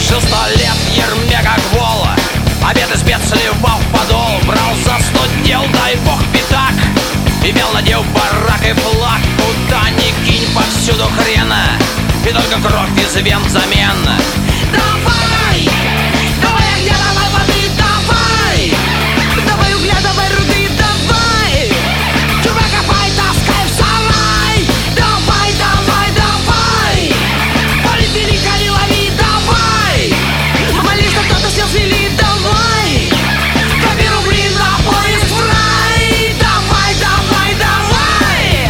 Жил 100 лет Ерме как вола, обед из бед сливал в подол. Брал за 100 дел, дай бог, пятак, имел надел барак и флаг. Куда ни кинь, повсюду хрена, и только кровь из вен взамен. Давай, давай огня, давай воды, давай, давай угля, давай руды, давай, чувак, копай, таскай в сарай. Давай, давай, давай, полит велика, не лови, давай, молись, что кто-то сел с вели, давай, коби рубли на поезд в рай. Давай, давай, давай.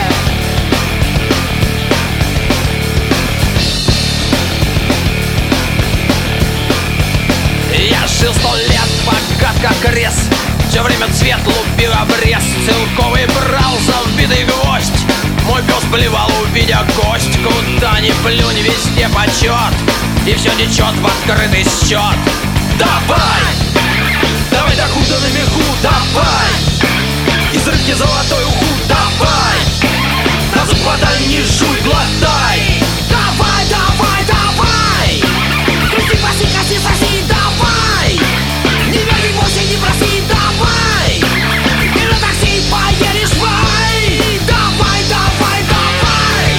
Я жил 100 лет, богат как крест, все время цвет лупил обрез. Целковый брал за вбитый гвоздь, мой пес плевал, увидя кость. Куда ни плюнь, везде почет, и все течет в открытый счет. Давай, давай до худа на меху, давай, из рыбки золотой уху, давай, на зуб подай, не жуй, глотай. Давай, давай, давай, крути, паси, коси, соси, давай, не верни, бойся, не проси, давай, и на такси поедешь в рай. Давай, давай, давай,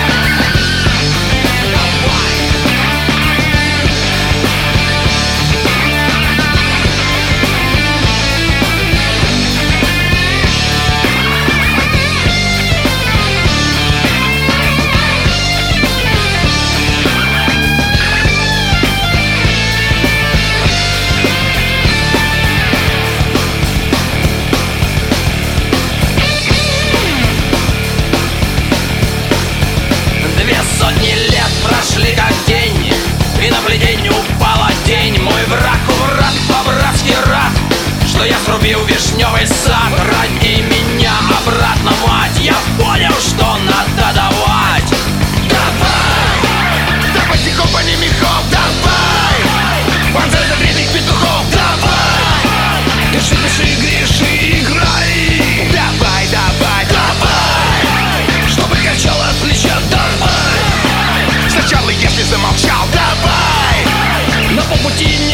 давай. Две сотни лет прошли как день, и на плетень упала тень. Мой враг урод, по-братски рад, что я срубил вишневый сад. Ради меня обратно, мать, я понял, что надо давать. Давай, давай тихо, не мехов, давай, панцирь до древних петухов, давай, дыши, дыши, греши, играй. Давай, давай, давай, чтобы качало от плеча, давай. Сначала, если замолчал, давай, но по пути